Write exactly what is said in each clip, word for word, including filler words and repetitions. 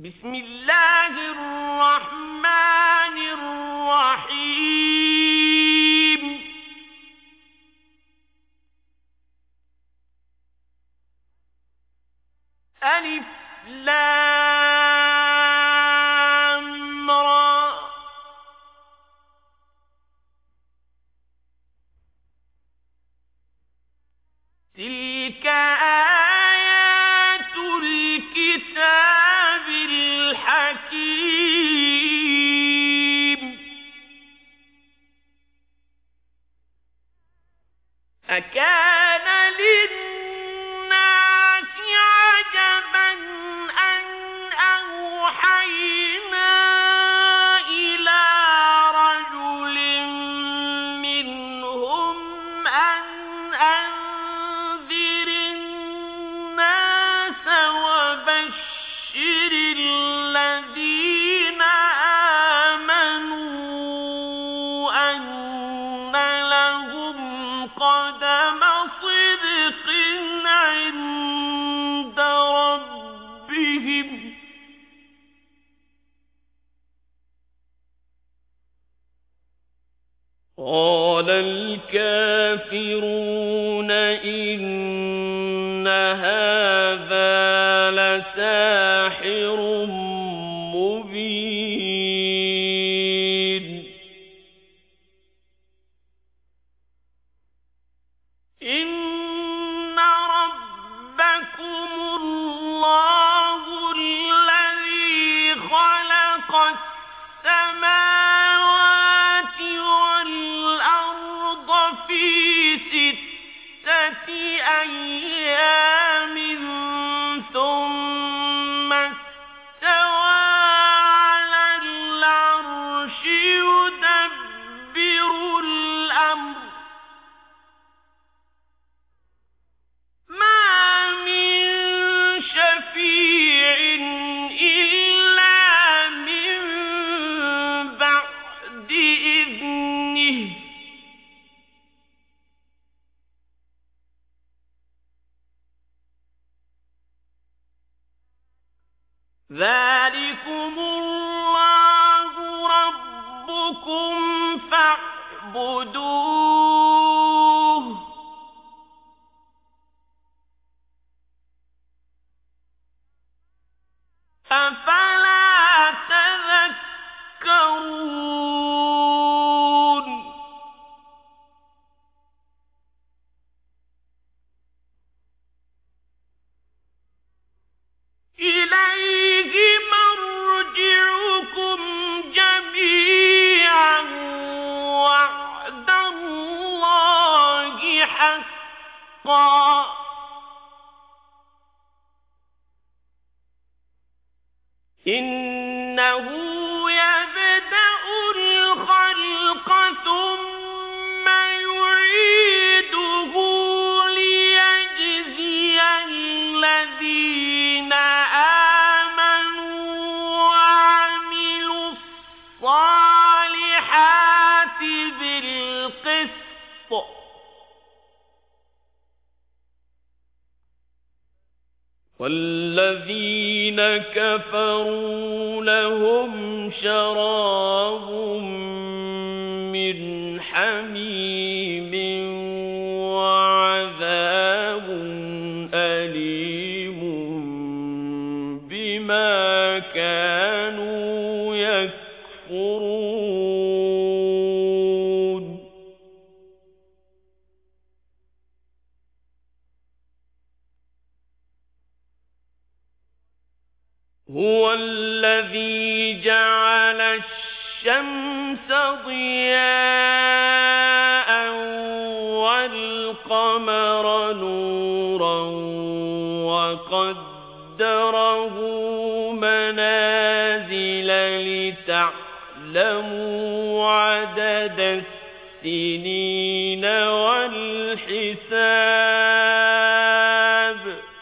بسم الله الرحمن الرحيم ألف لام را تلك آيات الكتاب الحكيم أكان للناس عجبا أن أوحينا إلى رجل منهم أن أنذر الناس وبشر الذين آمنوا أن لهم قدم صدق عند ربهم قال الكافرون إن هذا لساحر مبين إن ربكم الله الذي خلق السماوات والأرض في ستة أيام ثم استوى على العرش يدبر الأمر ما من شفيع إلا من بعد إذنه ذلكم الله ربكم فاعبدوه أفلا تذكرون إليه مرجعكم جميعا وعد الله حقا إنه يبدأ الخلق ثم يعيده ليجزي الذين آمنوا وعملوا الصالحات بالقسط والذين كفروا لهم شراب من حميم وعذاب أليم بما كانوا يكفرون هو الذي جعل الشمس ضياء والقمر نورا وقدره منازل لتعلموا عدد السنين والحساب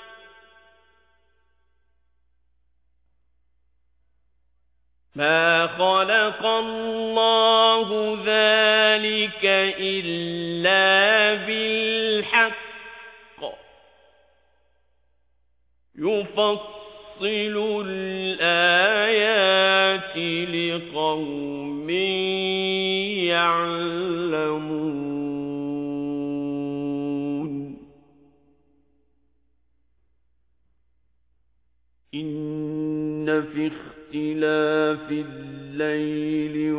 ما خلق الله ذلك إلا بالحق يفصل الآيات لقوم يعلمون إن في اختلاف الليل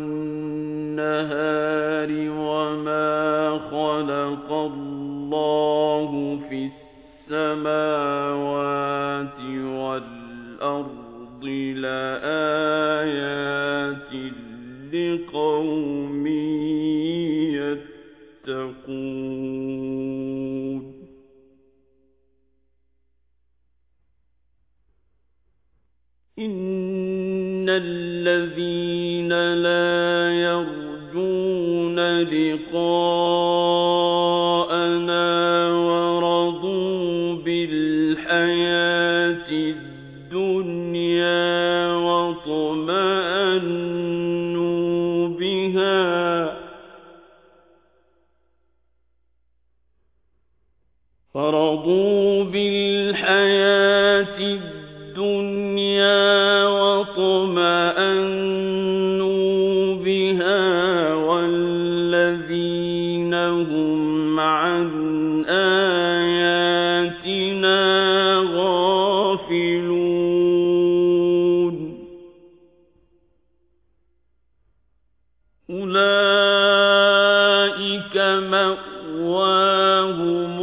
والنهار وما خلق الله في السماوات والأرض لآيات لقوم يتقون إن الذين لا يرجون لقاءنا ورضوا بالحياة الدنيا واطمأنوا بها فرضوا بالحياة الدنيا واطمأنوا بها والذين هم عن آياتنا غافلون أولئك مأواهم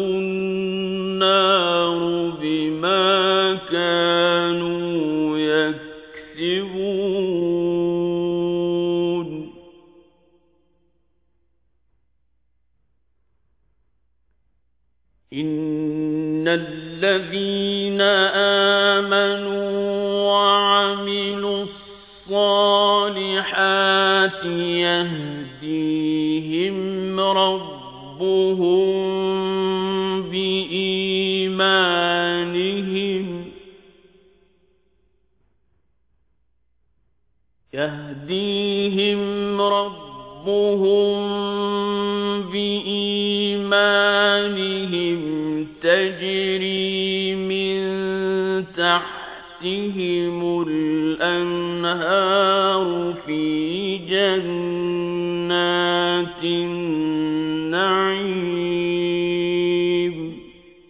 النار بما كانوا يكسبون إن الذين آمنوا وعملوا الصالحات يهديهم ربهم بإيمانهم يهديهم ربهم بإيمانهم تجري من تحتهم الأنهار في جنات النعيم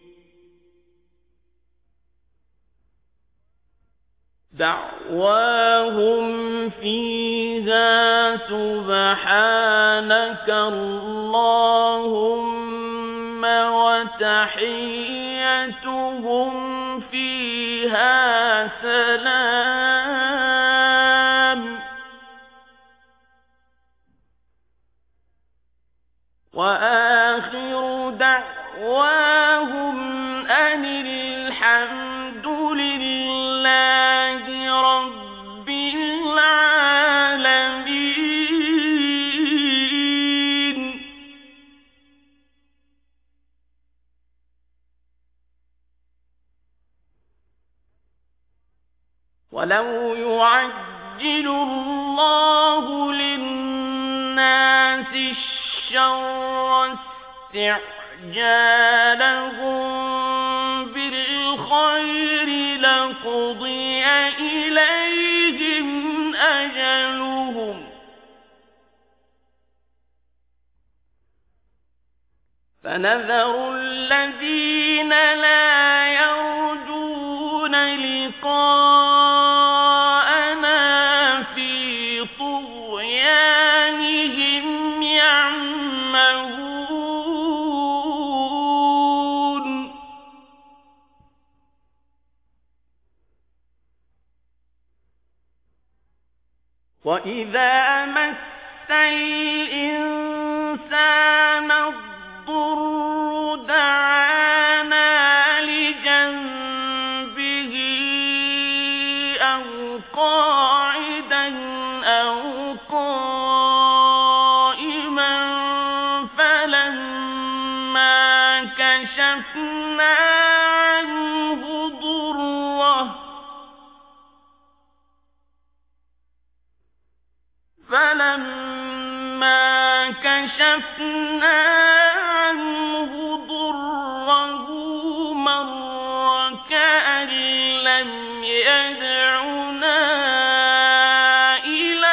دعواهم فيها سبحانك اللهم وتحيتهم فيها سلام وآخر دعواهم أن الحمد لله رب العالمين ولو يعجل الله للناس الشر استعجالهم بالخير لقضي إليهم أجلهم فنذر الذين لا يرجون لقاءنا في طغيانهم يعمهون وإذا مس الإنسان الضر دعانا لجنبه أو قاعدا أو قائما فلما كشفنا عنه ضره فلما كشفنا عنه ضره مر كأن لم يدعنا إلى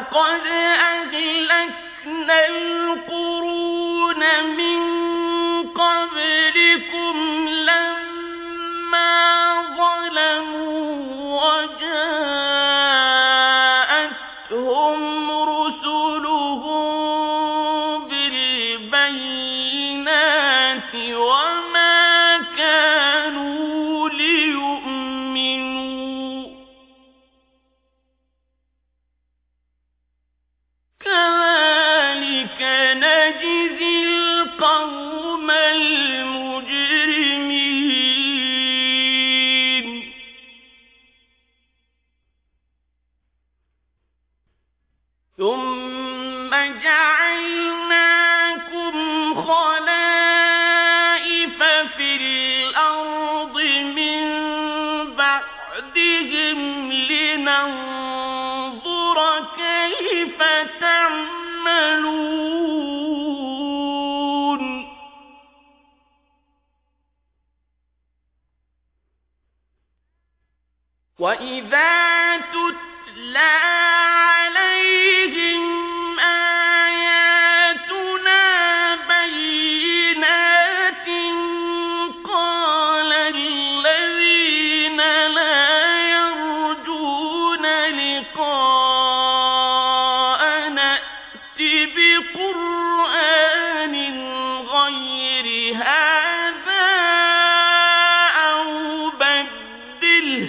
وَلَقَدْ أَهْلَكْنَا الْقُرُونَ مِن قَبْلِكُمْ لَمَّا ظَلَمُوا وَجَاءَتْهُمْ رُسُلُهُم بِالْبَيِّنَاتِ وَمَا كَانُوا لِيُؤْمِنُوا كَذَلِكَ نَجْزِي الْقَوْمَ الْمُجْرِمِينَ ثُمَّ جَعَلْنَاكُمْ خَلَائِفَ فِي الْأَرْضِ مِن بَعْدِهِمْ لِنَنظُرَ كَيْفَ تَعْمَلُونَ وَإِذَا تُتْلَى عَلَيْهِمْ آيَاتُنَا بَيِّنَاتٍ قَالَ الَّذِينَ لَا يَرْجُونَ لِقَاءَنَا ائْتِ بِقُرْآنٍ غَيْرِ هَٰذَا أَوْ بَدِّلْهُ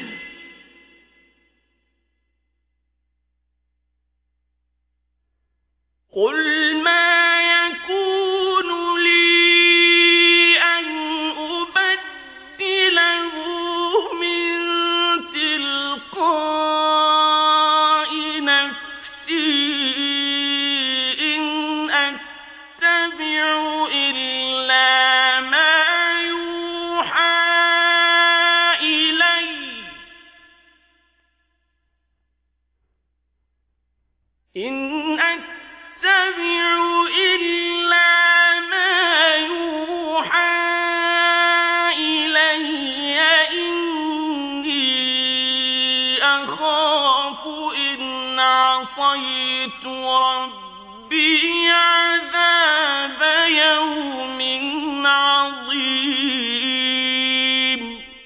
قُلْ مَا يَكُونُ لِي أَنْ أُبَدِّلَهُ مِنْ تِلْقَاءِ نَفْسِي إِنْ أَتَّبِعُ إِلَّا مَا يُوحَىٰ إِلَيَّ إِنْ أَتَّبِعُ إِلَّا مَا يُوحَىٰ إِلَيَّ إِنِّي أَخَافُ إِنْ عَصَيْتُ رَبِّي عَذَابَ يَوْمٍ عَظِيمٍ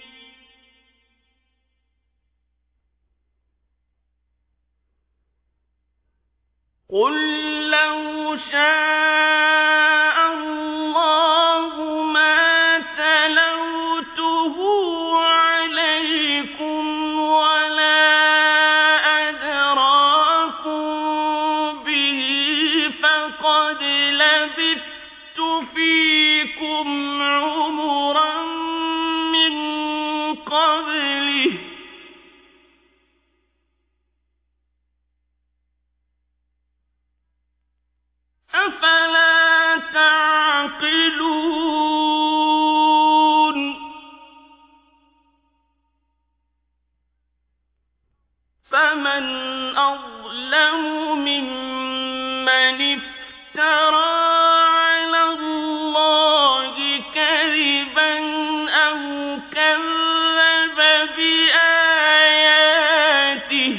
قُل لَّوْ شَاءَ اللَّهُ مَا تَلَوْتُهُ عَلَيْكُمْ وَلَا أَدْرَاكُم بِهِ فَقَدْ لَبِثْتُ فِيكُمْ عُمُرًا مِّن قَبْلِهِ أَفَلَا تَعْقِلُونَ فَمَنْ أَظْلَمُ مِمَّنِ افْتَرَىٰ عَلَى اللَّهِ كَذِبًا أَوْ كَذَّبَ بِآيَاتِهِ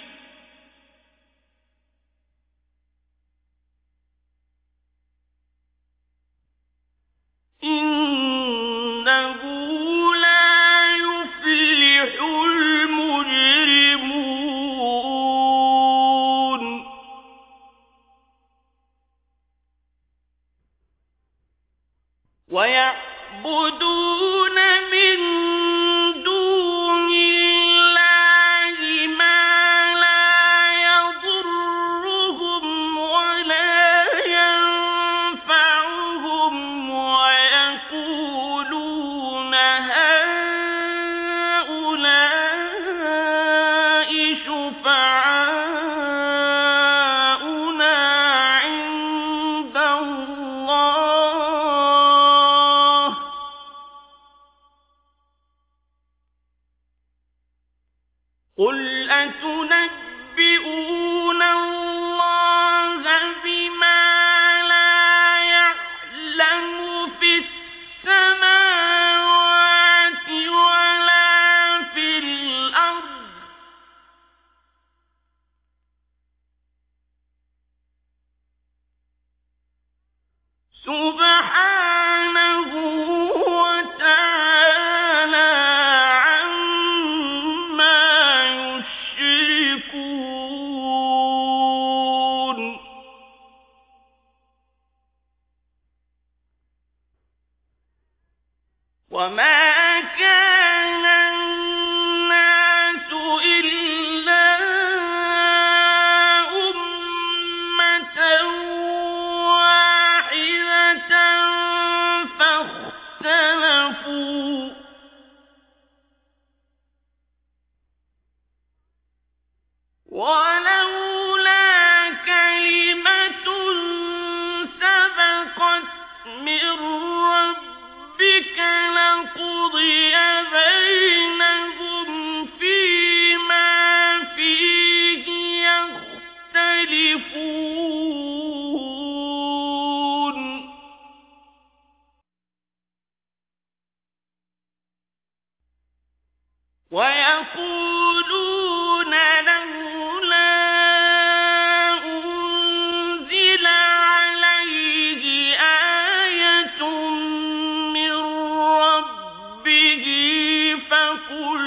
إِنَّهُ لَا يُفْلِحُ الْمُجْرِمُونَ وَيَعْبُدُونَ مِن دُونِ اللَّهِ مَا لَا يَضُرُّهُمْ وَلَا يَنفَعُهُمْ وَيَقُولُونَ هَٰؤُلَاءِ شُفَعَاؤُنَا عِندَ اللَّهِ وما كان الناس إلا أمة واحدة فاختلفوا ولولا كلمة سبقت من ربك لقضي بينهم فيما فيه يختلفون ويقولون لولا أنزل عليه آية من ربه فقل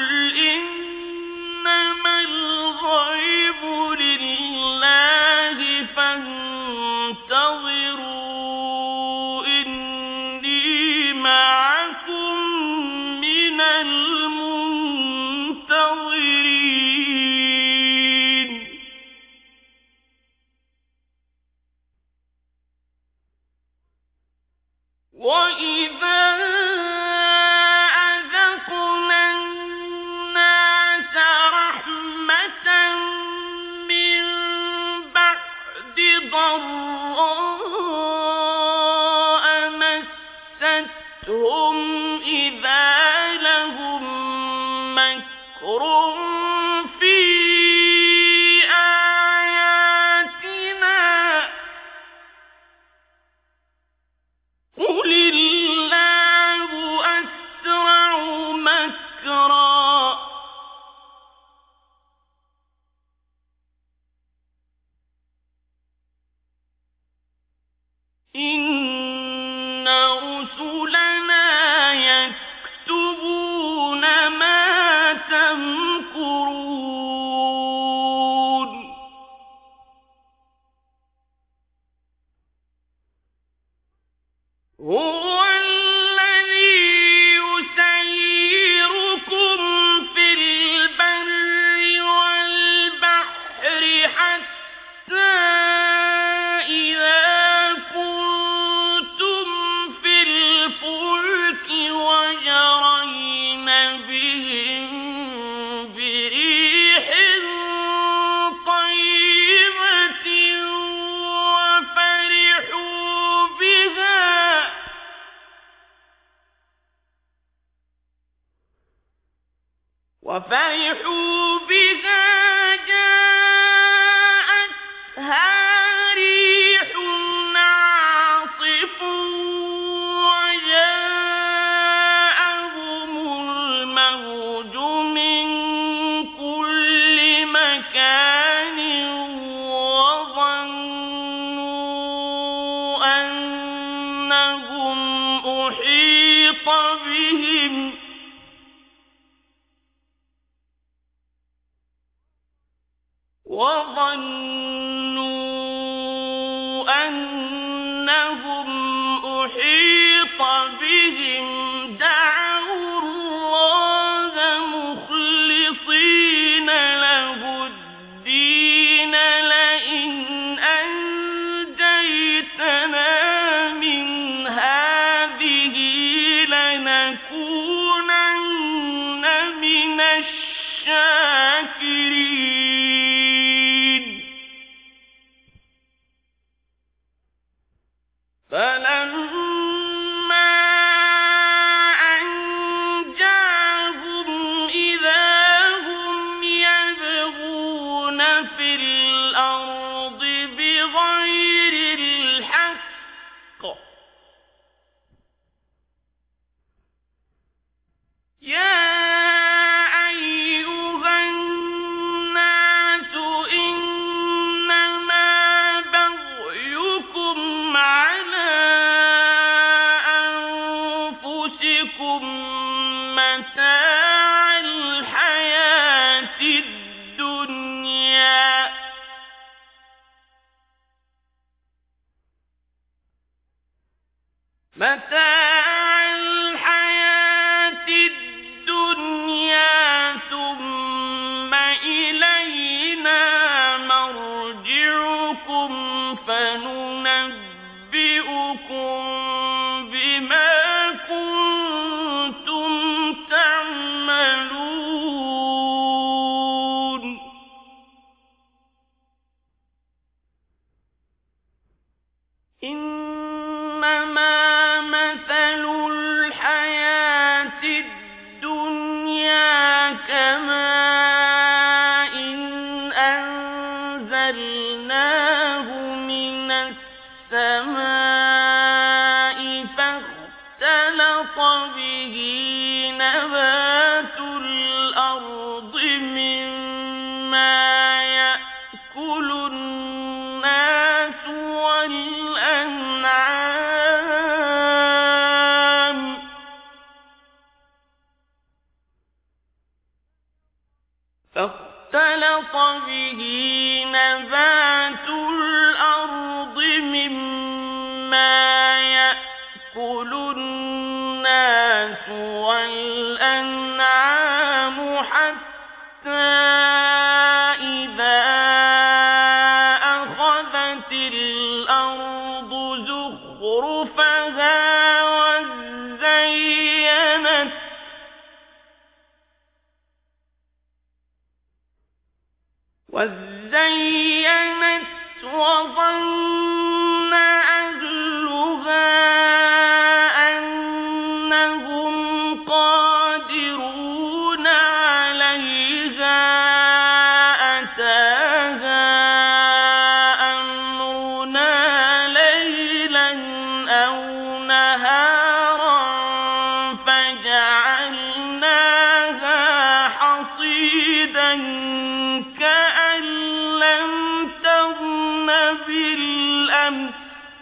إنما الغيب لله فانتظروا إني معكم من المنتظرين وإذا أذقنا الناس رحمة من بعد ضراء مستهم إذا لهم مكر في آياتنا قل الله أسرع مكرا إن رسلنا يكتبون ما تمكرون هو الذي يسيركم في البر والبحر حتى إذا كنتم في الفلك وجرين بهم بريح طيبة وفرحوا بها وفرحوا بها جاءتها ريح عاصف وجاءهم الموج من كل مكان وظنوا أنهم أحيط بهم وظنوا أنهم أحيط بهم دعوا الله مخلصين له الدين لئن أنجيتنا من هذه لنكونن من الشاكرين فلما أنجاهم إذا هم يبغون في الأرض بغير الحق يا أيها الناس إنما بغيكم على أنفسكم متاع الحياة الدنيا متاع الحياة بما كنتم تعملون إنما مثل الحياة الدنيا كماء أنزلناه من السماء فاختلط به نبات الأرض مما يأكل الناس والأنعام فاختلط به نبات الأرض مما يأكل الناس والأنعام حتى إذا أخذت الأرض زخرفها وزينت وزينت وظن أهلها أنهم قادرون عليها أتاها أمرنا ليلا أو نهارا فجعلناها حصيدا كأن لم تغن بالأمس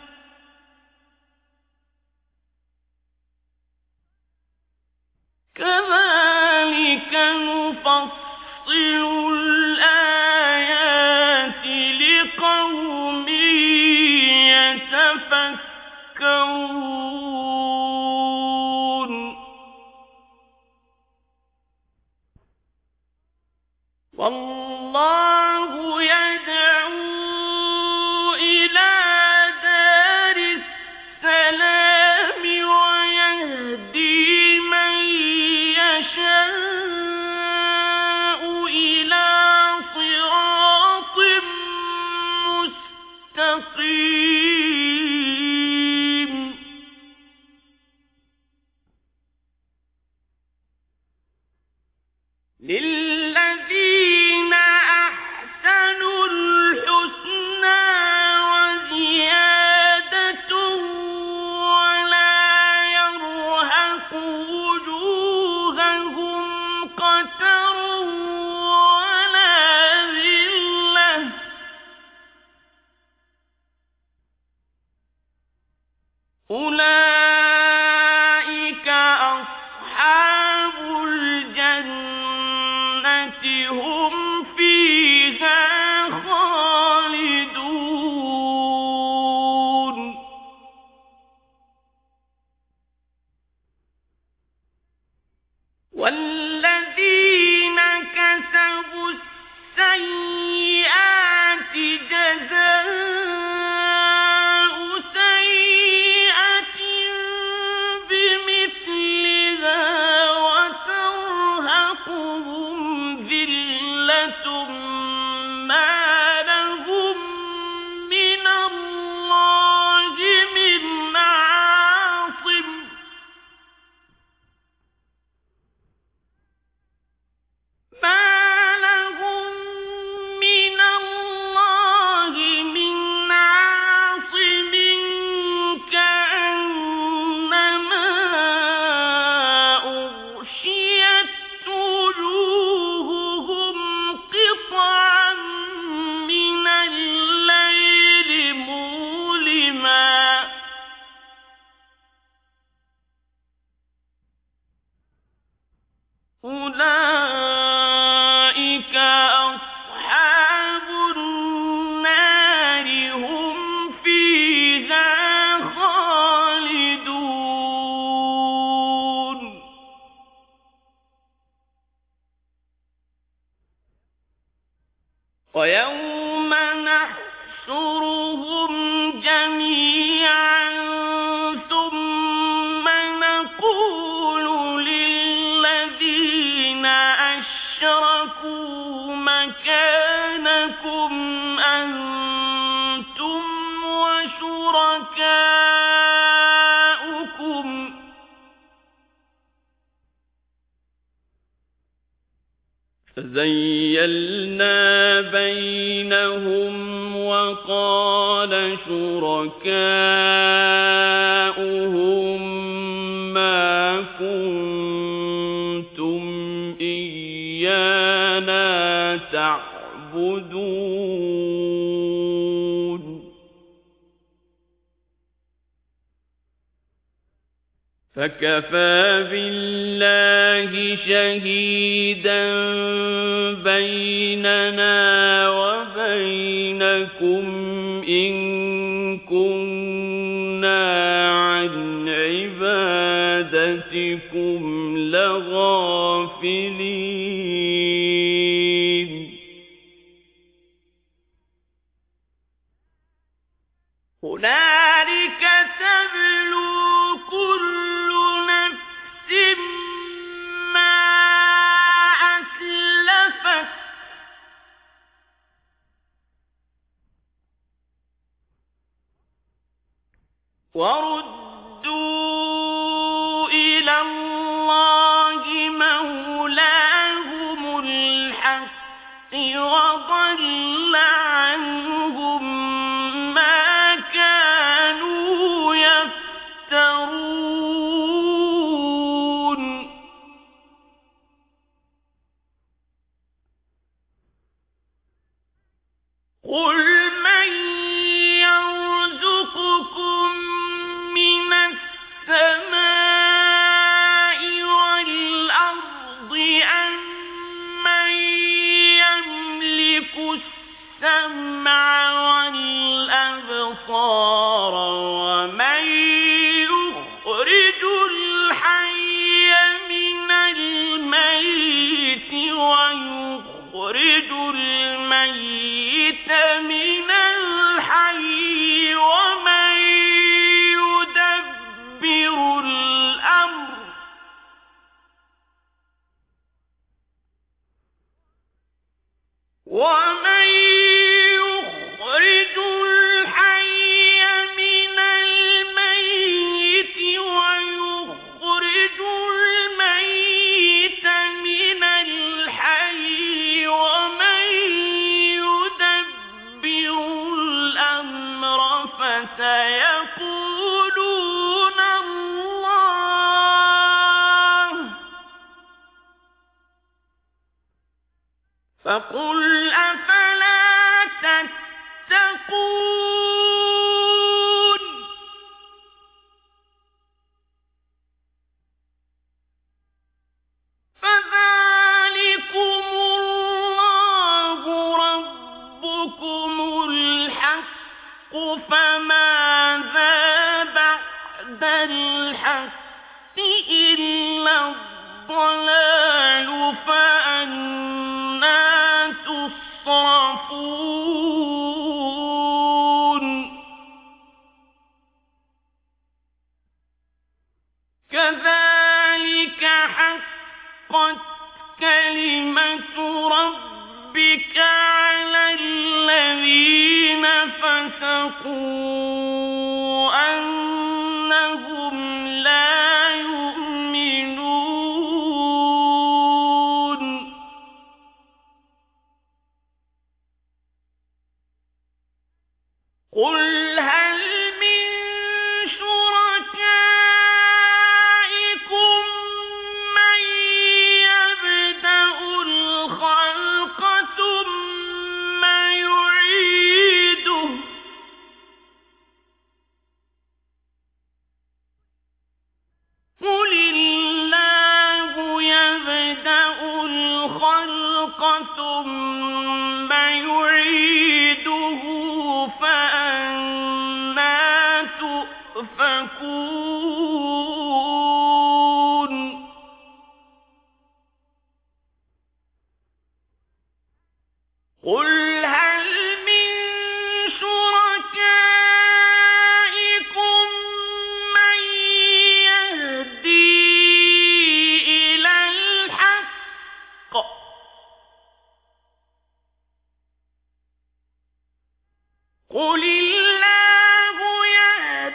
كذلك نفصل الآيات لقوم يتفكرون والله يدعو إلى دار السلام ويهدي من يشاء إلى صراط مستقيم للذين أحسنوا الحسنى وزيادة ولا يرهق وجوههم قتر ولا ذلة أولئك أصحاب الجنة هم فيها خالدون والذين كسبوا السيئات جزاء سيئة بمثلها وترهقهم ذلة ما لهم من الله من عاصم ما لهم من الله من عاصم كأنما أغشيت وجوههم قطعا من الليل مظلما أولئك أصحاب النار هم فيها خالدون ويوم نحشرهم جميعا شركاؤكم فزيلنا بينهم وقال شركاؤهم ما كنتم إيانا تعبدون فكفى بالله شهيدا بيننا وبينكم إن كنا عن عبادتكم لغافلين هنالك تبلو كل نفس ما أسلفت وردوا إلى الله مولاهم الحق وضل عنهم ما كانوا يفترون قل من يرزقكم من السماء والأرض أم من يملك السمع والأبصار ومن يخرج الحي من الميت ويخرج الميت من الحي ومن يدبر الأمر ومن يخرج الحي من الميت ويخرج الميت من الحي ومن يدبر الأمر فسيقولون الله فقل أفلا تتقون فذلكم الله ربكم الحق فماذا بعد الحق إلا الضلال فأنى تصرفون كذلك حقت كلمة ربك على الذين فسقوا أنهم لا يؤمنون قل هل من شركائكم من يبدأ الخلق ثم يعيده قل الله يبدأ الخلق ثم يعيده فأنى تؤفكون قل هل من شركائكم من يهدي إلى الحق قل الله يهدي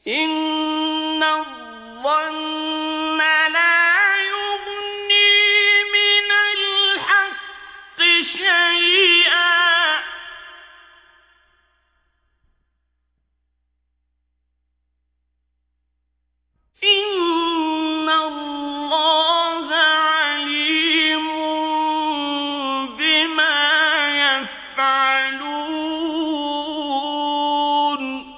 إن الظن لا يغني من الحق شيئا إن الله عليم بما يفعلون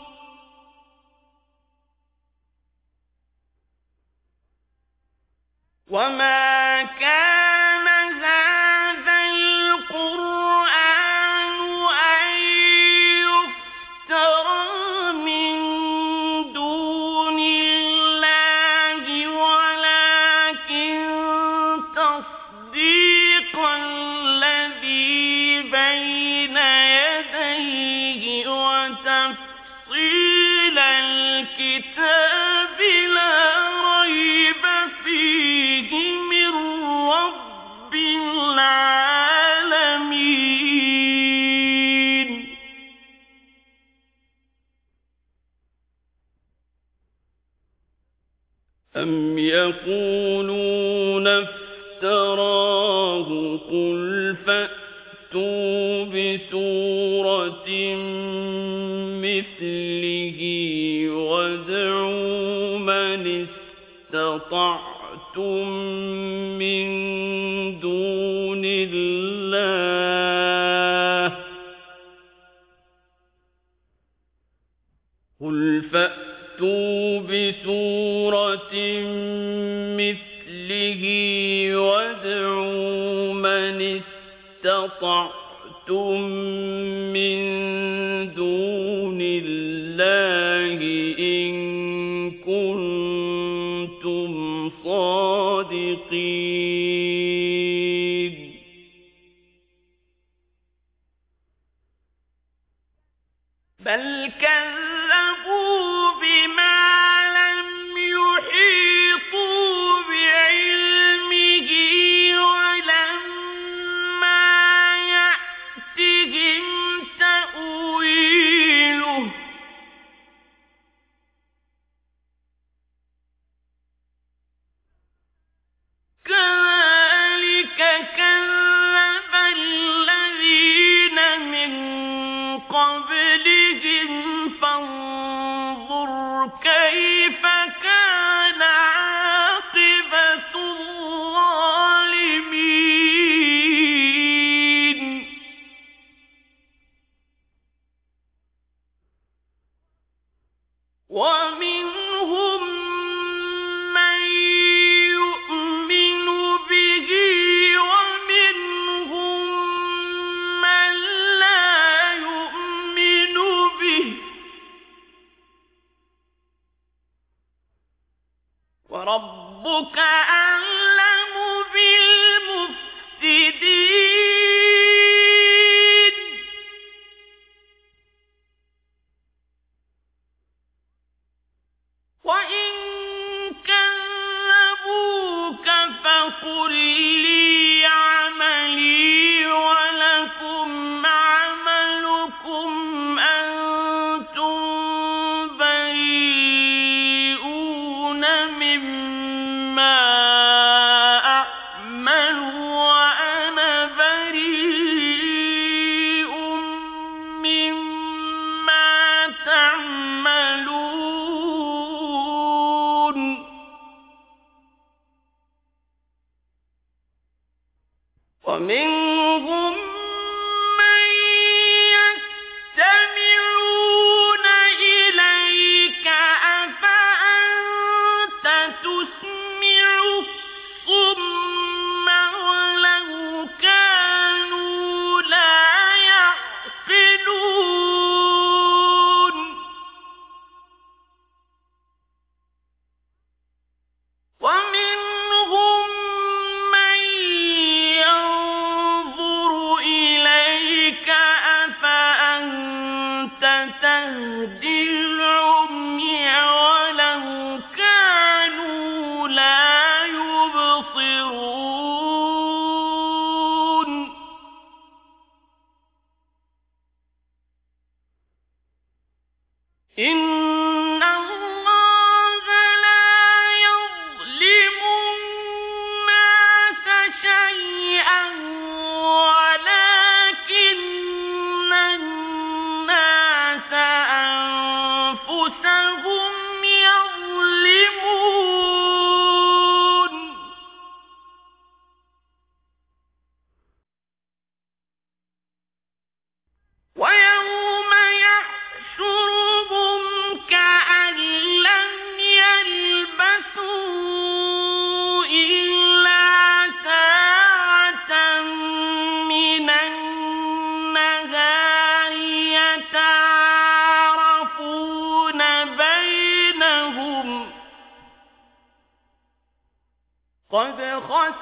وما كان هذا القرآن أن يفترى من دون الله ولكن تصديق الذي بين يديه وتفصيل الكتاب لا ريب فيه من رب العالمين أم يقولون افتراه قل فأتوا بسورة مثله وادعوا من استطعتم من دون الله قل فأتوا بسورة مثله وادعوا من استطعتم من دون الله إن كنتم صادقين بل كذبوا بما لم يحيطوا بعلمه ولما يأتهم تأويله كذلك كذب الذين من قبلهم فانظر كيف كان عاقبة الظالمين ومنهم من يؤمن به ومنهم من لا يؤمن به وربك أعلم بالمفسدين وإن كذبوك فقل لي عملي ولكم عملكم أنتم بريئون مما أعمل وأنا بريء مما تعملون ومنهم من يستمعون إليك أفأنت تسمع الصم ولو كانوا لا يعقلون ومنهم من ينظر إليك أفأنت تهدي العمي ولو كانوا لا يبصرون إن الله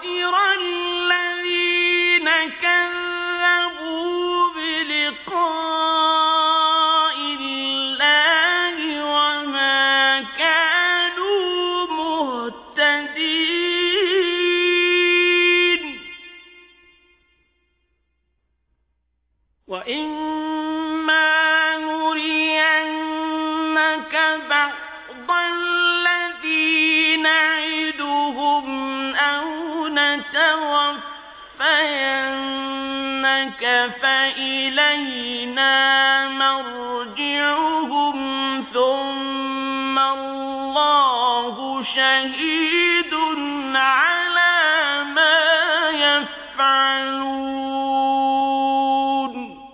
خَسِرَ الَّذِينَ كَذَّبُوا بِلِقَاءِ اللَّهِ وَمَا كَانُوا مُهْتَدِينَ وَإِمَّا نُرِيَنَّكَ بَعْضَ الَّذِي نَعِدُهُمْ أَوْ نَتَوَفَّيَنَّكَ فَإِلَيْنَا مَرْجِعُهُمْ ثُمَّ اللَّهُ شَهِيدٌ عَلَى مَا يَفْعَلُونَ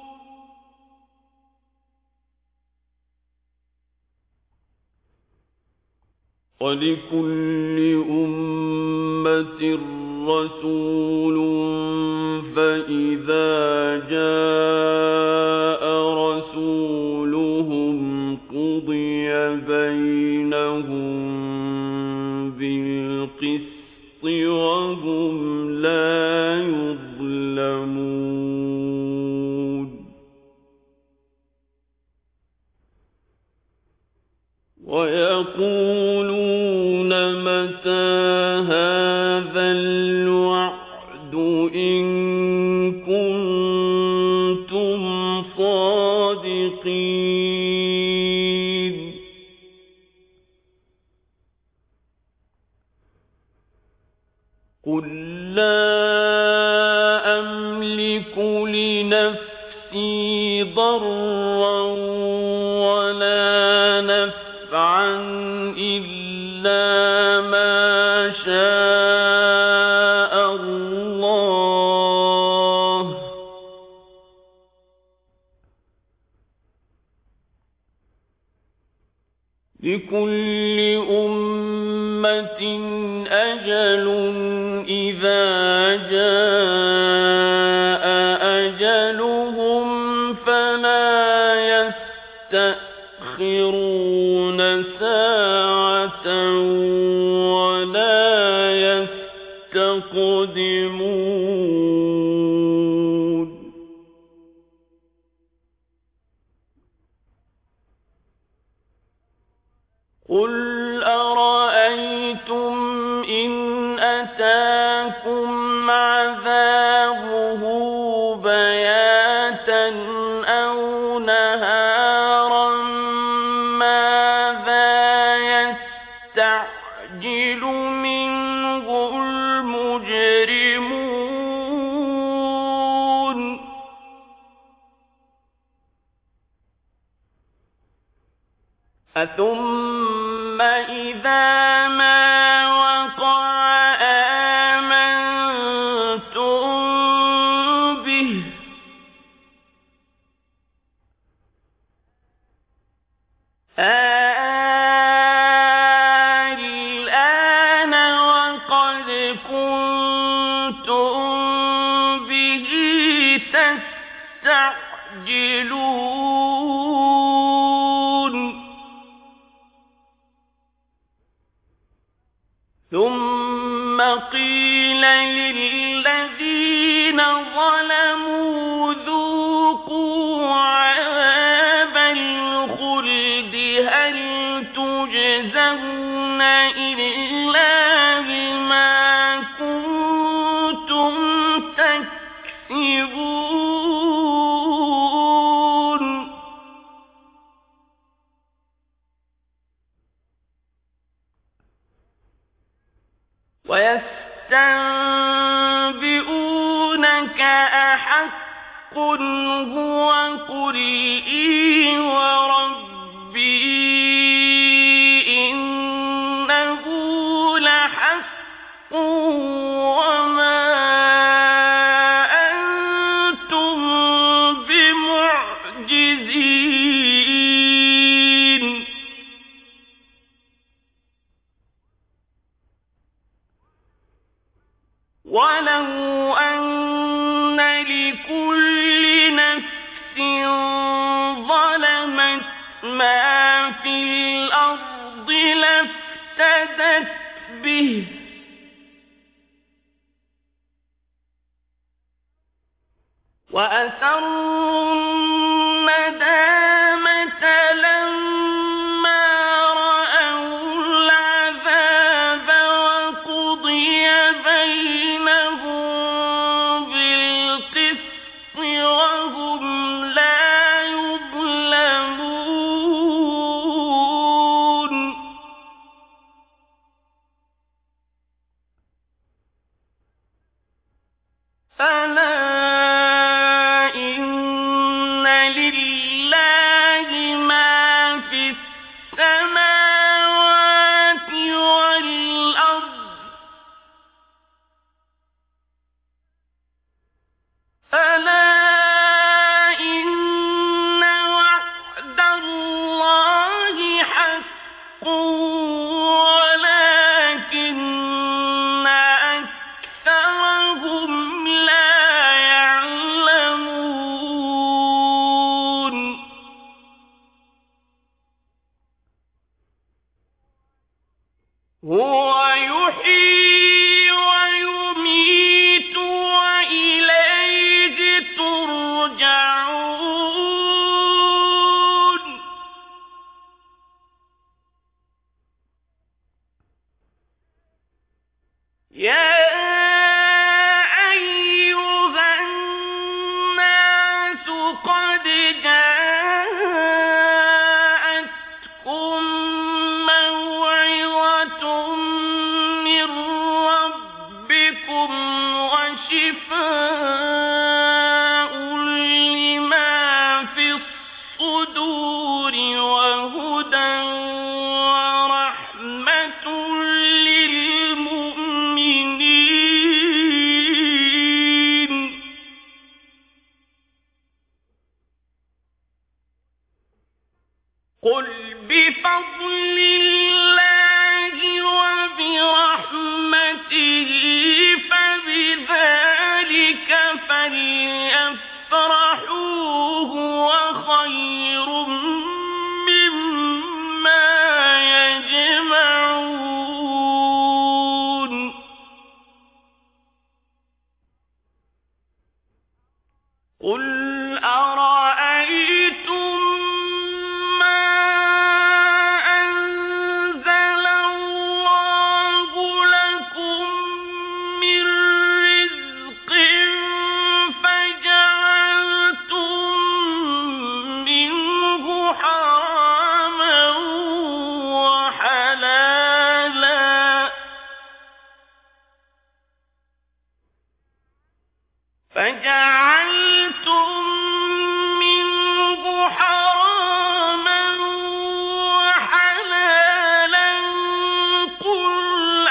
وَلِكُلِّ أُمَّةٍ رَّسُولٌ فَإِذَا جَاءَ رَسُولُهُمْ قُضِيَ بَيْنَهُم بِالْقِسْطِ وَهُمْ لَا يُظْلَمُونَ وَيَقُولُونَ مَتَى هَٰذَا الْوَعْدُ إِن كُنتُمْ صَادِقِينَ قُل لَّا أَمْلِكُ لِنَفْسِي ضَرًّا وَلَا نَفْعًا إِلَّا مَا شَاءَ اللَّهُ ۗ لِكُلِّ أُمَّةٍ أَجَلٌ إِذَا جَاءَ أَجَلُهُمْ فَلَا يَسْتَأْخِرُونَ سَاعَةً وَلَا يَسْتَقْدِمُونَ قُلْ أَرَأَيْتُمْ إِنْ أَتَاكُمْ عَذَابُهُ بَيَاتًا أَوْ نَهَارًا مَاذَا يَسْتَعْجِلُ مِنْهُ الْمُجْرِمُونَ أَثُمَّ إِذَا مَا وَقَعَ آمَنْتُمْ بِهِ الْآنَ وَقَدْ كُنتُمْ بِهِ تَسْتَعْجِلُونَ ثُمَّ قِيلَ لِلَّذِينَ ظَلَمُوا ذُوقُوا عَذَابَ الْخُلْدِ هَلْ تُجْزَوْنَ إِلَّا بِمَا كُنتُمْ تَكْسِبُونَ وَيَسْتَنبِئُونَكَ أَحَقٌّ هُوَ قُلْ إِي وَرَبِّي إِنَّهُ لَحَقٌّ وَمَا أَنتُم بِمُعْجِزِينَ وَلَوْ أَنَّ لِكُلِّ نَفْسٍ ظَلَمَتْ مَا فِي الْأَرْضِ لَافْتَدَتْ بِهِ وأسروا الندامة لما رأوا العذاب وقضي بينهم بالقسط وهم لا يظلمون فلا هو يحيي ويميت وإليه ترجعون يا أيها الناس قد جاءتكم موعظة من ربكم وشفاء لما في الصدور وهدى ورحمة للمؤمنين قل بفضل الله وبرحمته فبذلك فليفرحوا هو خير مما يجمعون قل أرأيتم فجعلتم منه حراما وحلالا قل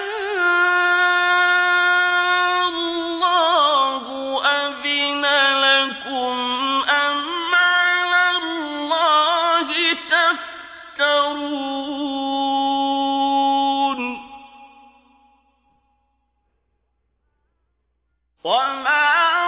الله أذن لكم أم على الله تفترون وما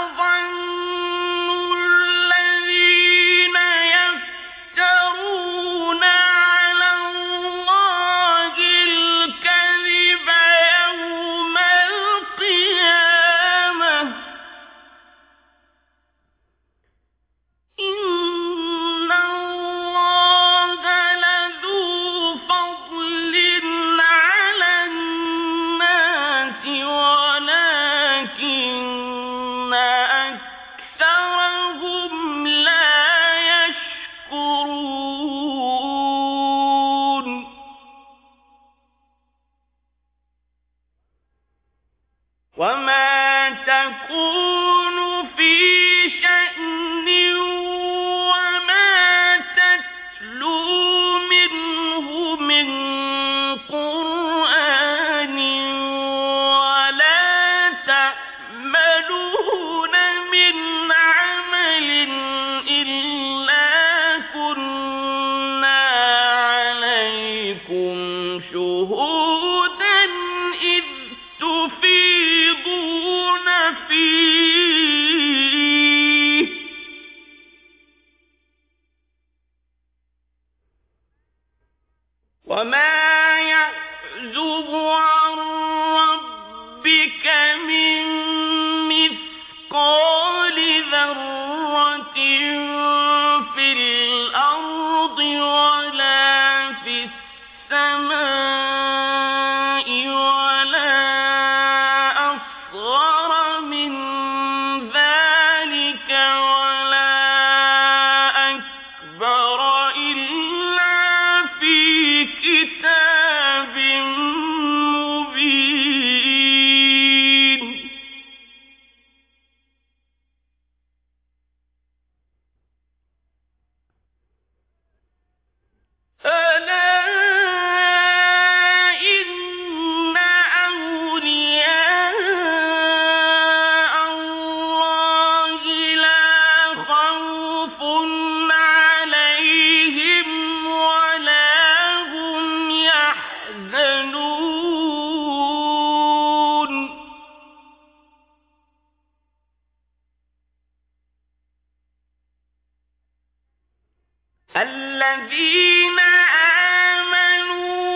وما تكون في شأن وما تتلو منه من قرآن ولا تعملون من عمل إلا كنا عليكم شهودا إذ تفيضون فيه وما يعزب عن ربك من مثقال ذرة إلا في كتاب مبين ألا إن أولياء الله لا خوف عليهم ولا هم يحزنون الذين آمنوا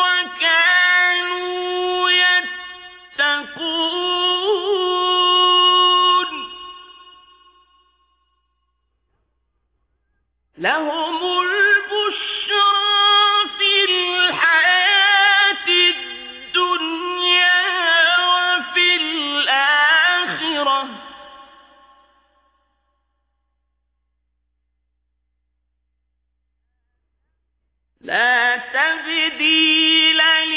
وكانوا يتقون لهم البشرى في الحياة الدنيا وفي الآخرة لا تبديل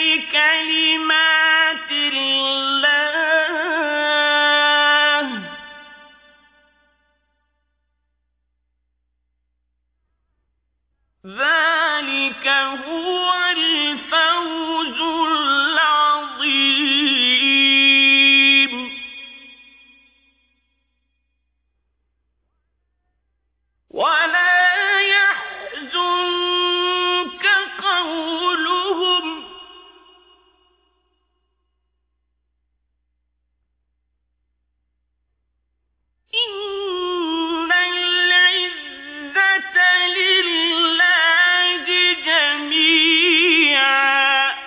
لكلمات الله ذلك هو الفوز العظيم ولا يحزنك قولهم إن العزة لله جميعا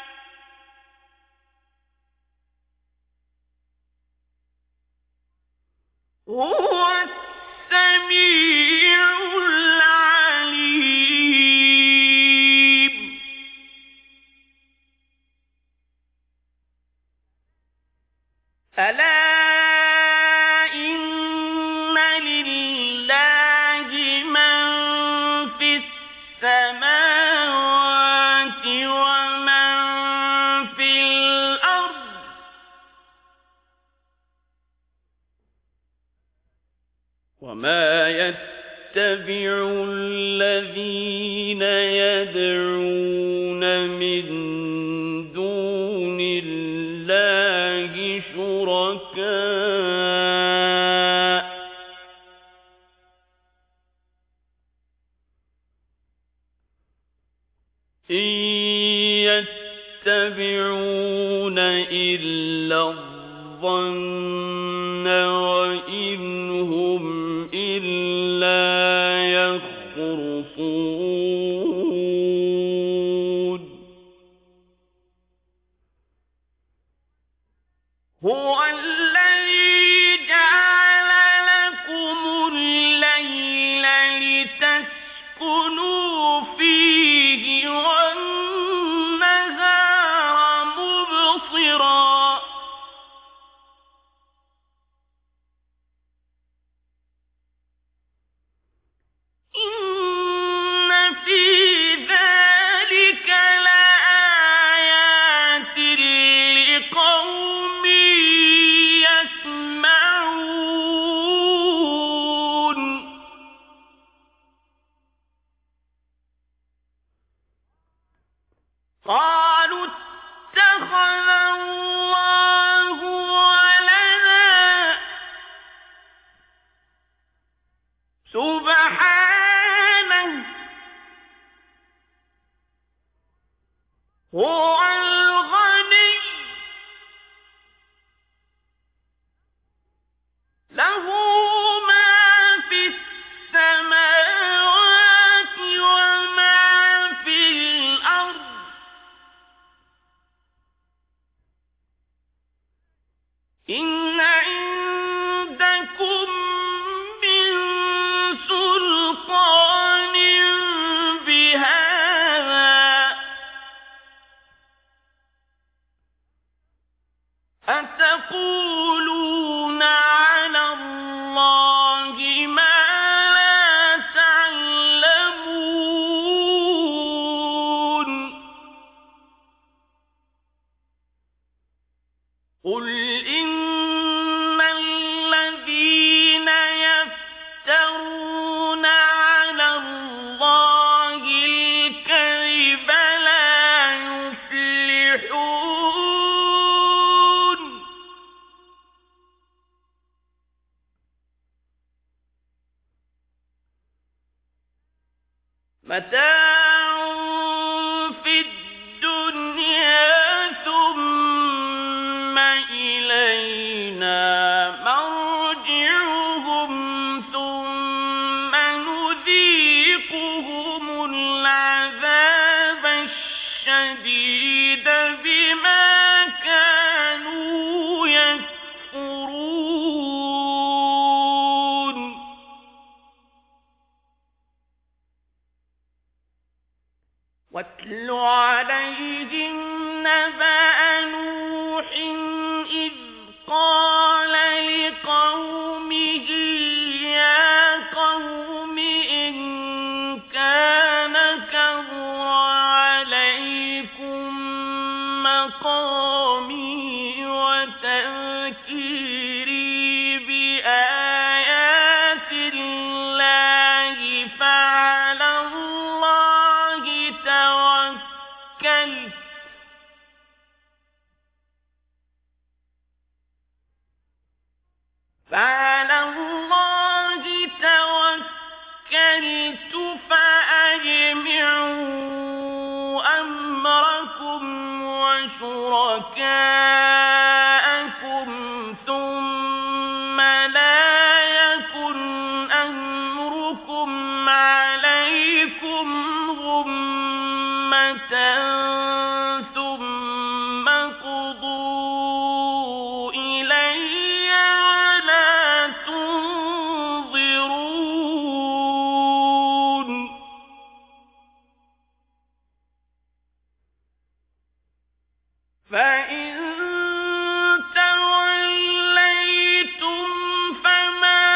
هو السميع العليم ألا إن لله من في السماوات ومن في الأرض وما يتبع الذين يدعون من دون الله شركاء إن يتبعون إلا الظن وإن هم إلا يخرصون هو الذي جعل لكم الليل لتسكنوا فيه والنهار مبصرا إن في ذلك لآيات لقوم يسمعون قالوا اتخذ الله ولدا سبحانه هو الغني له ما في السماوات وما في الأرض إن عندكم من سلطان بهذا متاع في الدنيا ثم إلينا مرجعهم ثم نذيقهم العذاب الشديد بما كانوا يكفرون واتل عليهم نبأ نوح إذ قال لقومه يا قوم إن كان كبر عليكم مقامي وتذكيري بآيات الله فعلى الله توكلت فعلى الله توكلت فأجمعوا أمركم وشركاءكم ثم لا يكن أمركم عليكم غمة ثم قضوا إلي ولا تنظرون فإن توليتم فما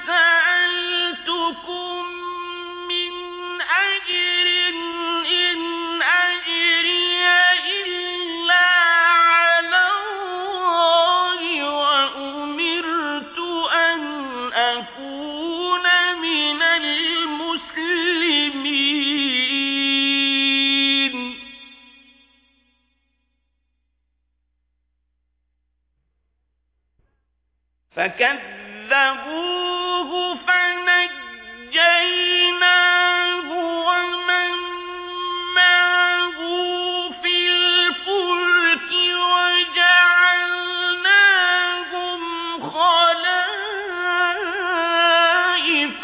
سألتكم من أجر إن أجري إلا على الله وأمرت أن أكون من المسلمين فكذبوه فنجيناه ومن معه في الفلك وجعلناهم خلائف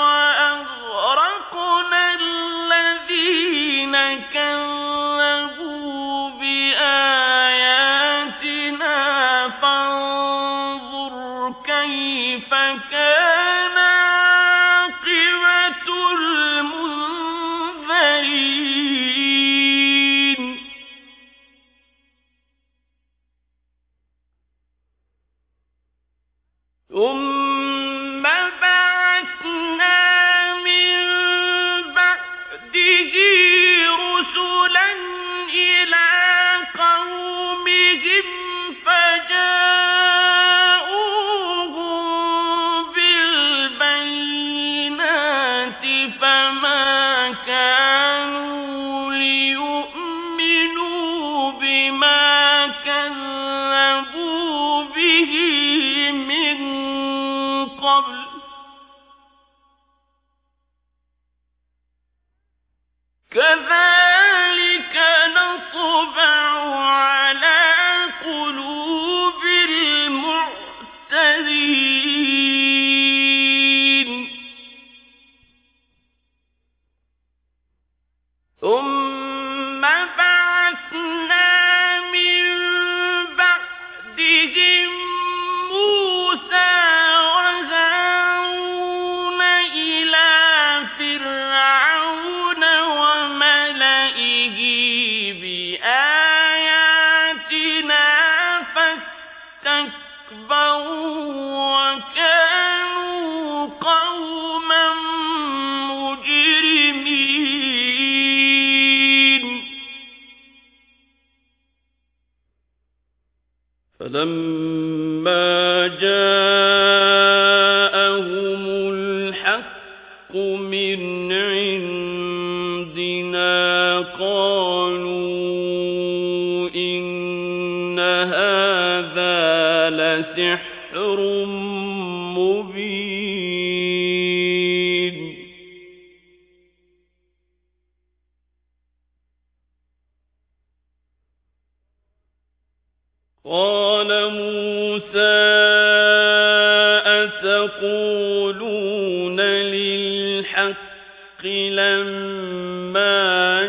وأغرقنا الذين كذبوا بآياتنا فانظر كيف كان عاقبة المنذرين ثم بعثنا من بعده رسلا إلى قومهم فجاءوهم بالبينات فما كانوا ليؤمنوا بما كذبوا به من قبل كذلك نطبع على قلوب المعتدين ثم بعثنا من بعدهم موسى وهارون إلى فرعون وملئه بآياتنا فاستكبروا وكانوا قوما مجرمين فلما جاءهم الحق من عندنا قالوا إن هذا لسحر مبين. قال موسى أتقولون للحق لما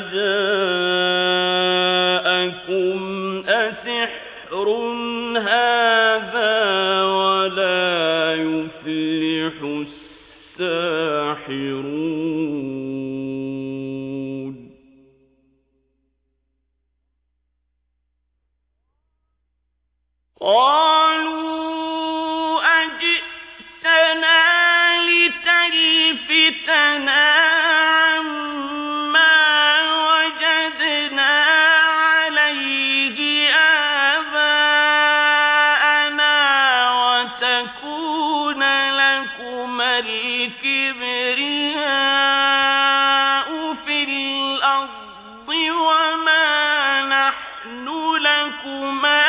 جاءكم أسحر هذا ولا يفلح الساحرون قالوا أجئتنا لتلفتنا عما وجدنا عليه آباءنا وتكون لكما الكبرياء في الأرض وما نحن لكما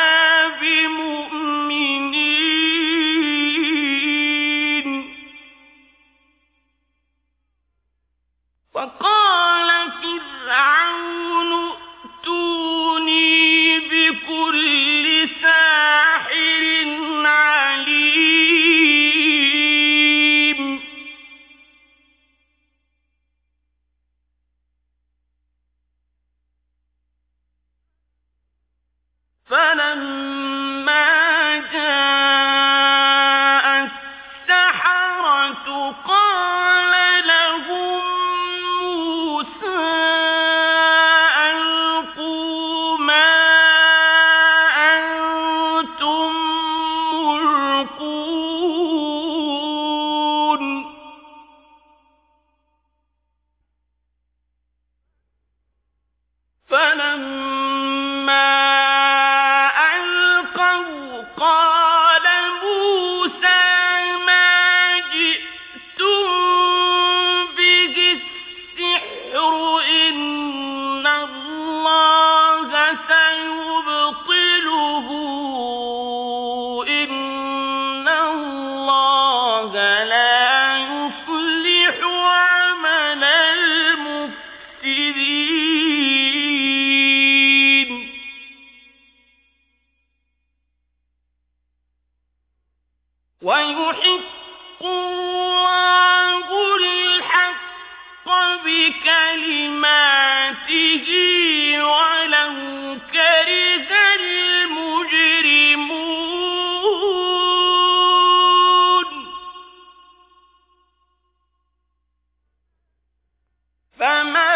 وقال فرعون ائتوني بكل ساحر عليم فلما جاء السحرة قال لهم فلما ألقوا قال موسى ما جئتم به السحر إن الله سيبطله إن الله لا يصلح عمل المفسدين ويحق الله الحق بكلماته ولو كره المجرمون فما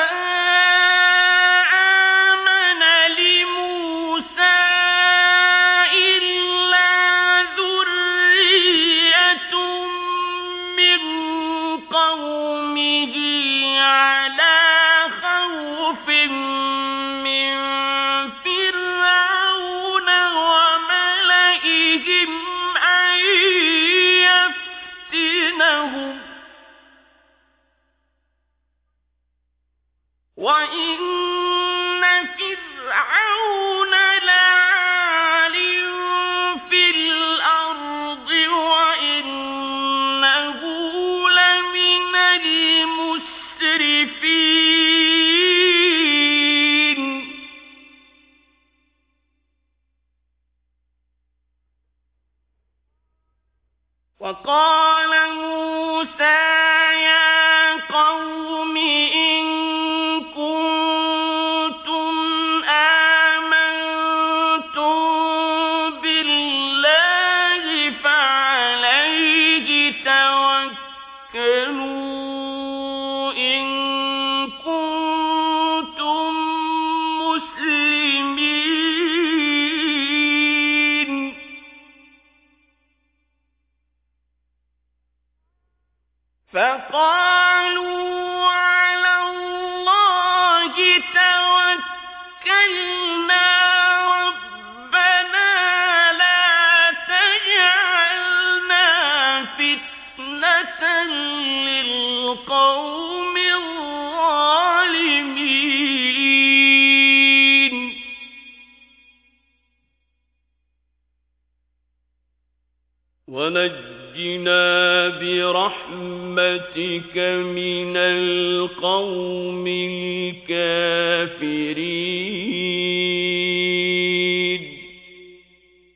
وَإِنَّ فِرْعَوْنَ لَعَالٍ فِي الْأَرْضِ وَإِنَّهُ لَمِنَ الْمُسْرِفِينَ وَقَالَ مُوسَى يَا قَوْمِ إِن كُنتُمْ آمَنتُم بِاللَّهِ فَعَلَيْهِ تَوَكَّلُوا إِن كُنتُم مُّسْلِمِينَ فَقَالُوا عَلَى اللَّهِ تَوَكَّلْنَا رَبَّنَا لَا تَجْعَلْنَا فِتْنَةً لِّلْقَوْمِ الظَّالِمِينَ وَنَجِّنَا بِرَحْمَتِكَ مِنَ الْقَوْمِ الْكَافِرِينَ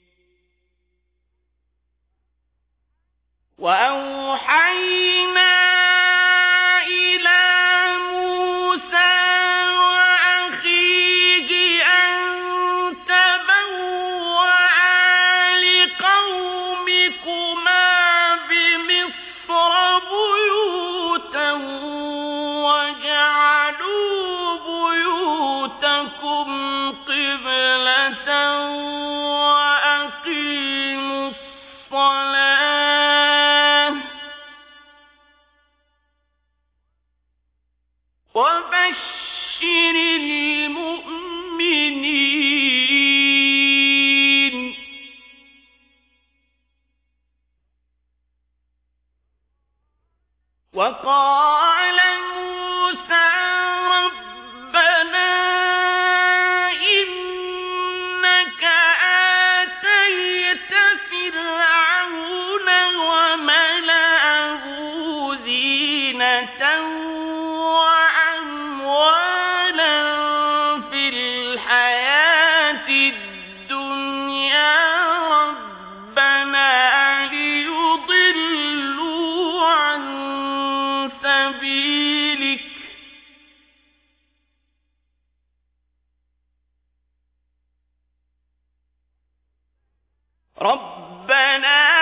ربنا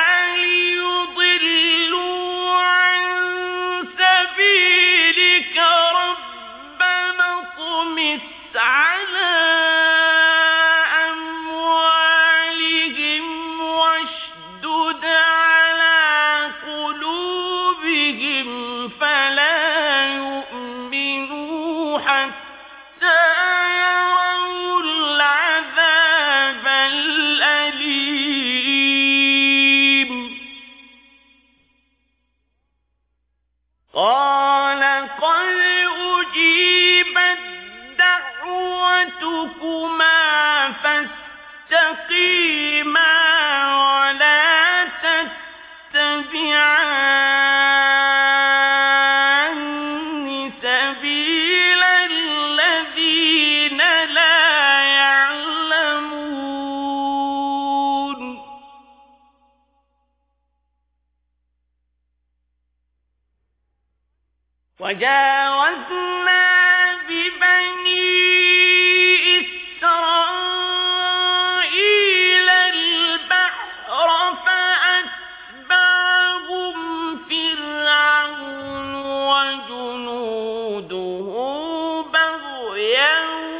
ليضلوا عن سبيلك ربنا اطمس على أموالهم واشدد على قلوبهم فلا يؤمنوا حتى يروا العذاب الأليم قال قد أجيبت دعوتكما فاستقيما ولا تتبعان سبيل الذين لا يعلمون وجاوزنا ببني إسرائيل البحر فأتبعهم فرعون وجنوده بغيا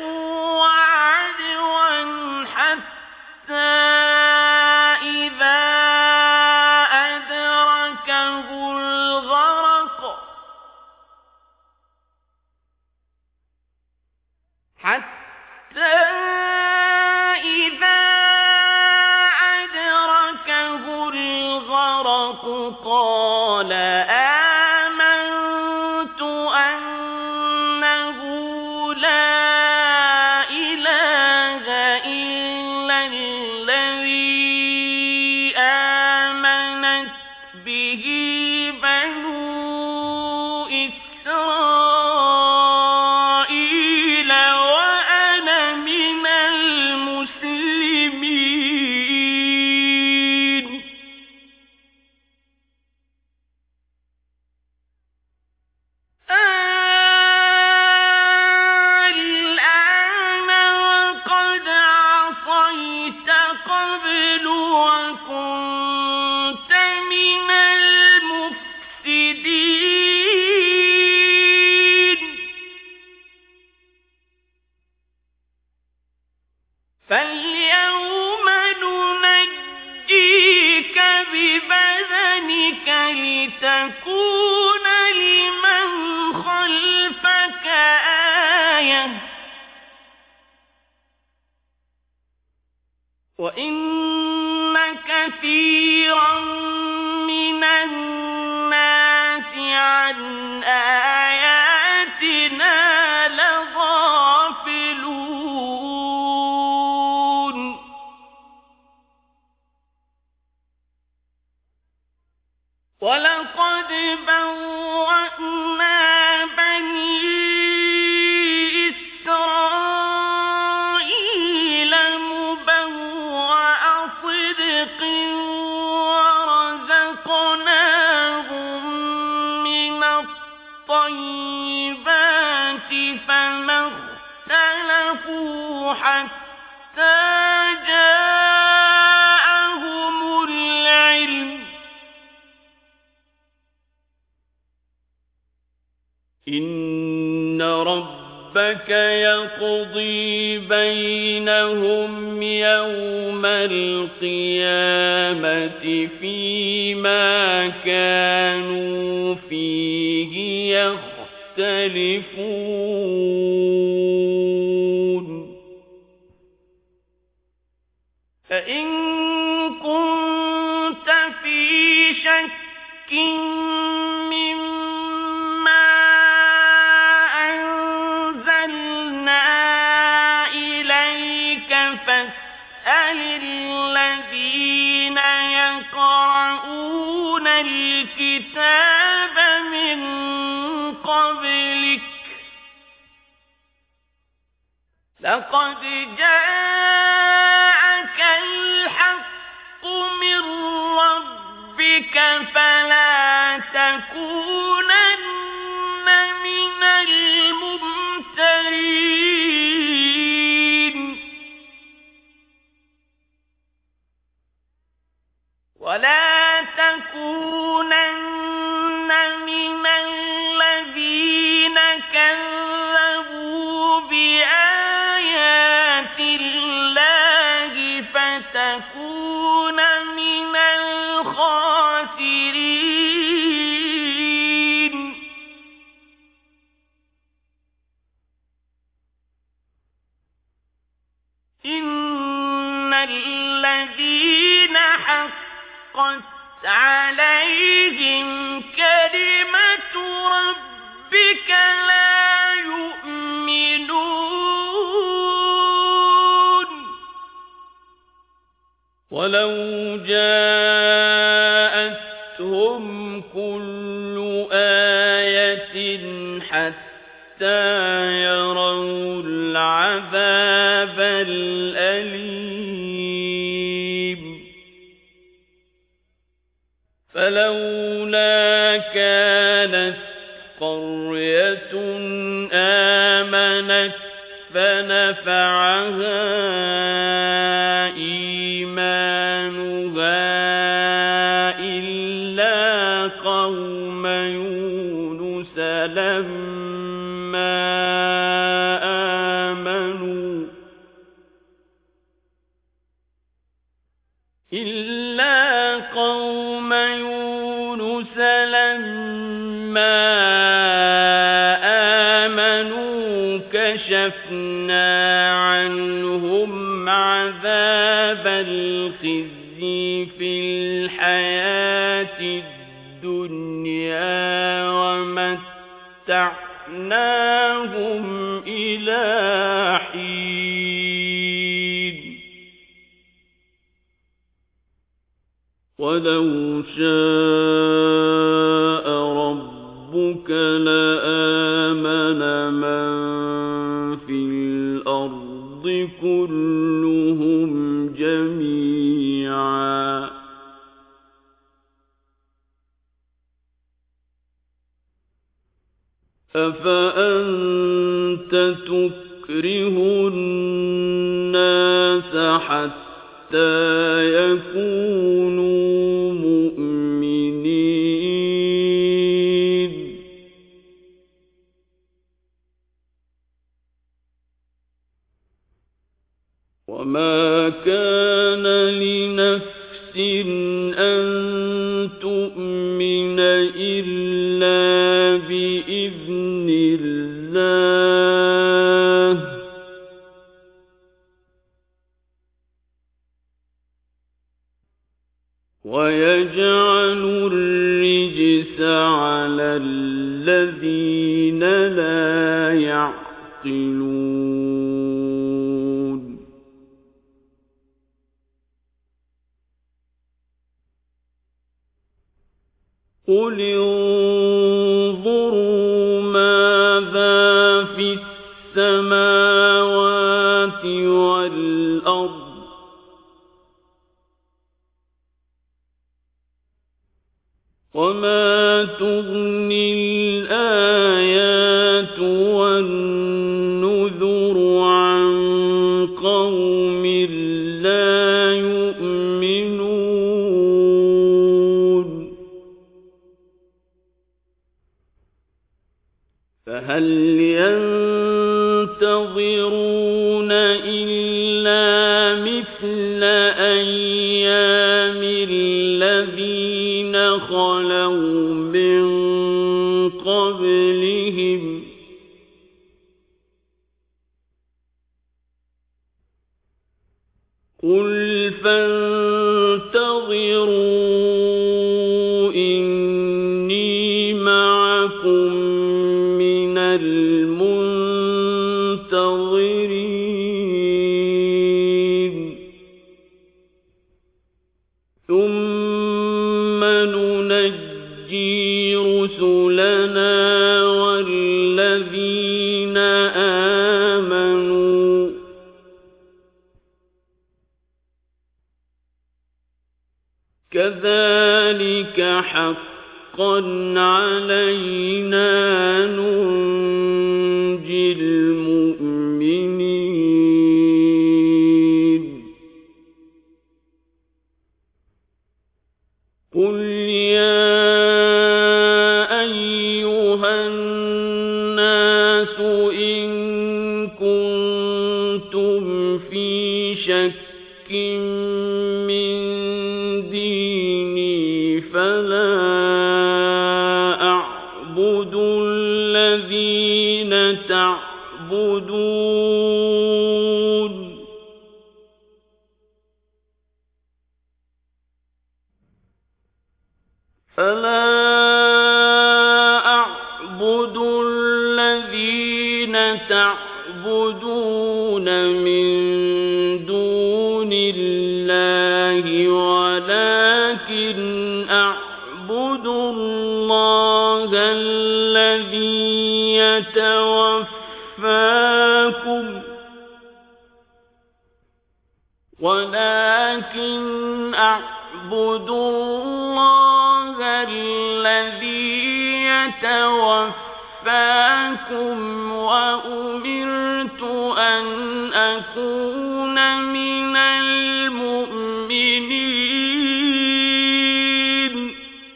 وعدوا حتى إذا أدركه الغرق حتى إذا أدركه الغرق قال آمنت أنه لا إله إلا الذي آمنت به بنو إسرائيل وأنا من المسلمين الآن وقد عصيت قبل وكنت من المفسدين فاليوم ننجيك ببدنك لتكون لمن خلفك آية وإن كثيرا من الناس عن آياتنا لغافلون ولقد بوأنا بني إسرائيل مبوأ صدق ورزقناهم من الطيبات فما اختلفوا حتى جاءهم العلم إن ربك يقضي بينهم يوم القيامة فيما كانوا فيه يختلفون فإن كنت في شك مما أنزلنا إليك فاسأل الذين يقرؤون الكتاب من قبلك لقد جاءك الحق من ربك فلا تكونن من الممترين. بآيات الله فتكون من الخاسرين إن الذين حقت عليهم كلمة ربك لا يؤمنون ولو جاءتهم كل آية حتى يروا العذاب الأليم فلولا كانت قرية آمنت فنفعها إيمانها إلا قوم يونس لما آمنوا إلا قوم يونس لما آمنوا كشفنا عنهم عذاب الخزي في الحياة الدنيا ومتعناهم إلى حين ولو شاء ربك لآمن من في الأرض كلهم جميعا أفأنت تكره الناس حتى يكونوا مؤمنين وما كان لنفس أن تؤمن إلا بإذن الله ويجعل الرجس على الذين لا يعقلون قل انظروا ماذا في السماوات والأرض وما تغني الآيات والنذر عن قوم لا يؤمنون فهل ينتظرون إلا مثل أيام الذين خلوا من قبلهم قل فانتظروا إني معكم من المنتظرين ثم ننجي رسلنا والذين آمنوا كذلك حقا علينا ننجي المؤمنين قل يا أيها الناس إن كنتم في شك من ديني فلا أعبد الذين تعبدون فلا أعبد الذين تعبدون من دون الله ولكن أعبد الله الذي يتوفاكم ولكن أعبد الله الذي يتوفاكم وأمرت أن أكون من المؤمنين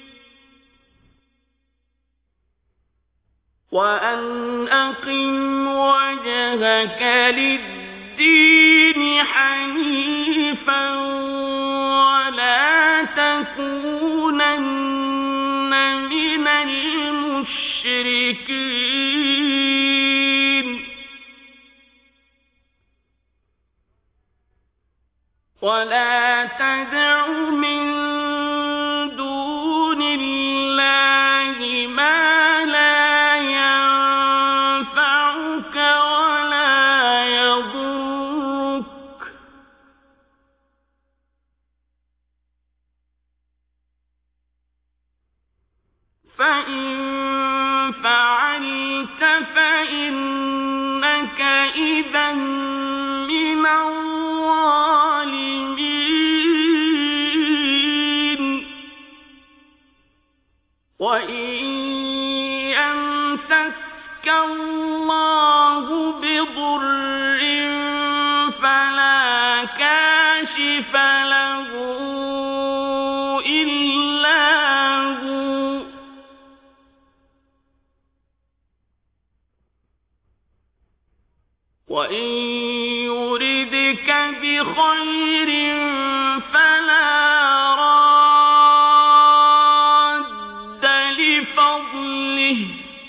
وأن أقم وجهك للدين حنيفا ولا تكونن من المشركين ولا تدع من دون الله ما لا ينفعك ولا يضرك فإن فعلت فإنك إذا من الظالمين وإن يمسسك الله بضر فلا كاشف له إلا هو وإن يردك بخير فلا راد لفضله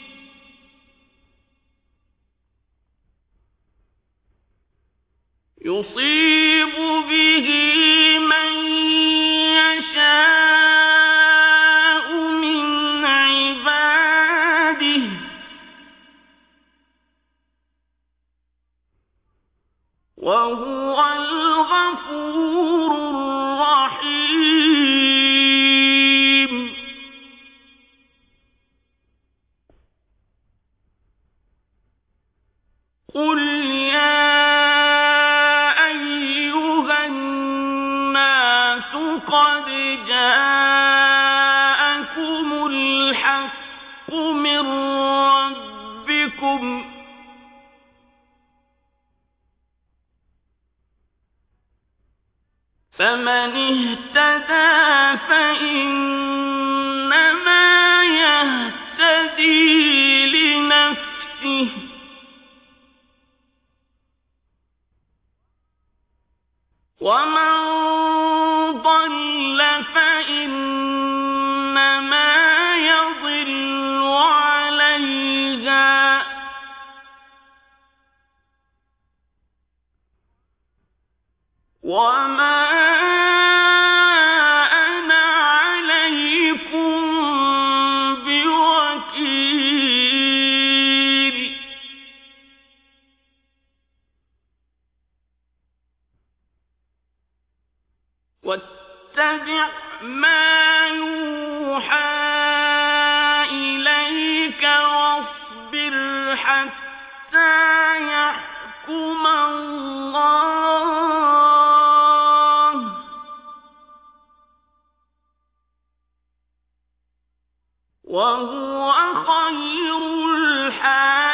يصيب به من يشاء من عباده وهو الغفور الرحيم قل يا أيها الناس قد جاءكم الحق من ربكم فمن اهتدى فإنما يهتدي لنفسه ومن ضل فإنما يضل عليها وما أنا عليكم بوكيل واتبع ما يوحى إليك واصبر حتى يحكم الله وهو خير الحاكمين